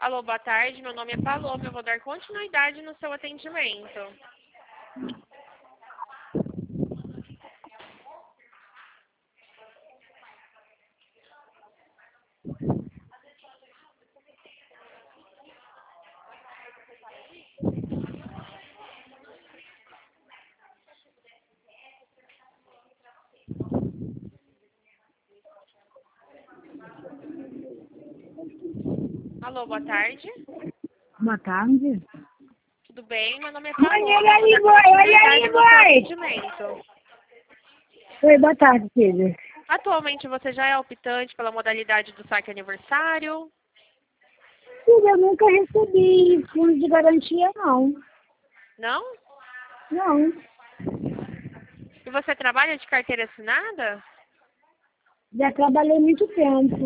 Alô, boa tarde. Meu nome é Paloma. Eu vou dar continuidade no seu atendimento. Alô, boa tarde. Boa tarde. Tudo bem? Meu nome é Oi, Paloma. olha aí, Eu vou boy, dar olha continuidade aí, no seu boy. atendimento. Oi, boa tarde, filha. Atualmente você já é optante pela modalidade do saque aniversário? Filha, eu nunca recebi fundo de garantia, não. Não? Não. E você trabalha de carteira assinada? Já trabalhei muito tempo.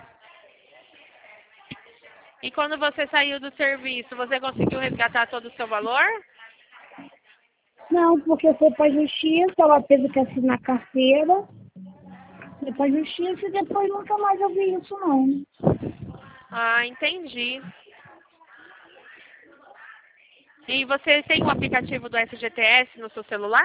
E quando você saiu do serviço, você conseguiu resgatar todo o seu valor? Não, porque foi pra justiça, ela teve que assinar carteira. Foi pra justiça e depois nunca mais eu vi isso, não. Ah, entendi. E você tem o aplicativo do FGTS no seu celular?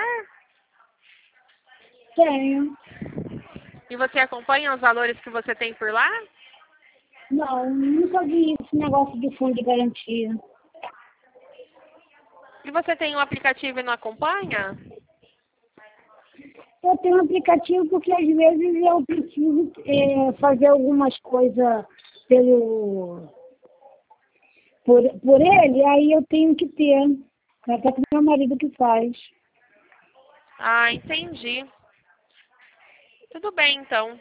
Tenho. E você acompanha os valores que você tem por lá? Não, nunca vi esse negócio de fundo de garantia. E você tem o aplicativo e não acompanha? Eu tenho um aplicativo porque às vezes eu preciso fazer algumas coisas por ele, aí eu tenho que ter. Até que meu marido que faz. Ah, entendi. Tudo bem, então.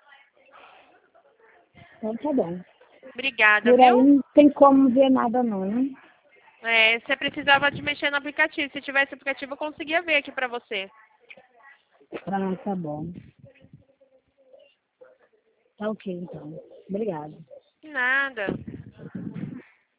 Então tá bom. Obrigada, Por aí viu? não tem como ver nada não, né? É, você precisava de mexer no aplicativo. Se tivesse aplicativo, eu conseguia ver aqui pra você. Ah, tá bom. Tá ok então. Obrigada. Nada.